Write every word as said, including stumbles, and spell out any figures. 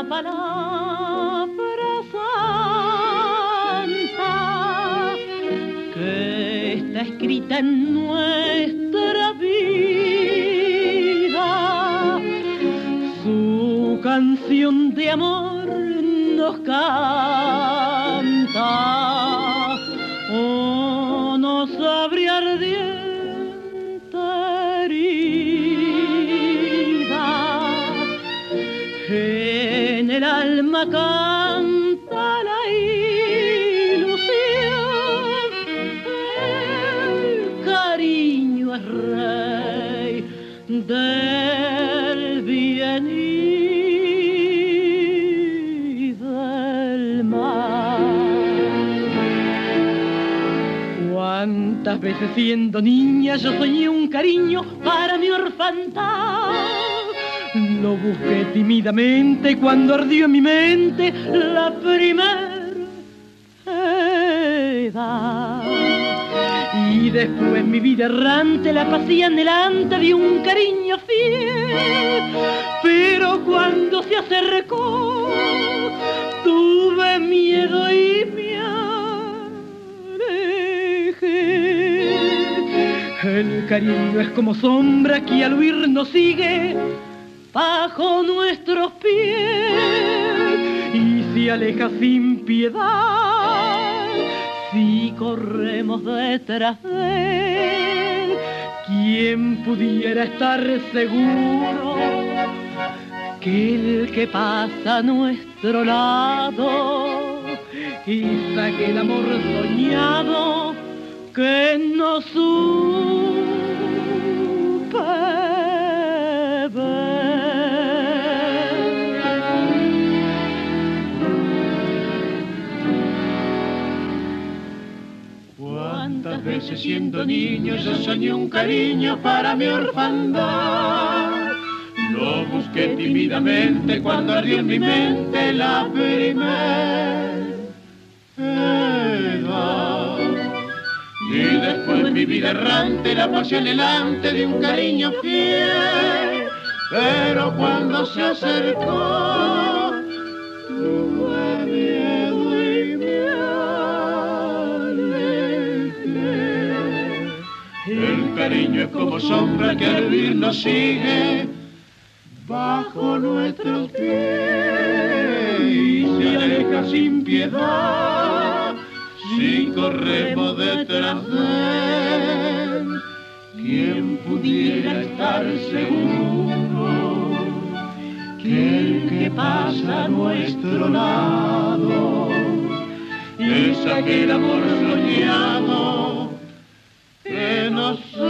palabra santa que está escrita en nuestra vida. Su canción de amor nos canta, oh, nos abre ardiente herida. En el alma canta la ilusión, el cariño es rey del bien y del mal. Cuántas veces siendo niña yo soñé un cariño para mi orfandad. Lo busqué tímidamente cuando ardió en mi mente la primera edad. Y después mi vida errante la pasé anhelante de un cariño fiel. Pero cuando se acercó tuve miedo y me alejé. El cariño es como sombra que al huir nos sigue bajo nuestros pies y se aleja sin piedad si corremos detrás de él. ¿Quién pudiera estar seguro que el que pasa a nuestro lado es aquel amor soñado que no supe ver? Cuántas veces siendo niño yo soñé un cariño para mi orfandad. Lo busqué tímidamente cuando ardió en mi mente la primera edad. Y después mi vida errante la pasé anhelante de un cariño fiel. Pero cuando se acercó tuve miedo y me alejé. El cariño es como sombra que al vivir nos sigue bajo nuestros pies y se aleja sin piedad si corremos detrás de él. ¿Quién pudiera estar seguro que el que pasa a nuestro lado es aquel amor soñado que nos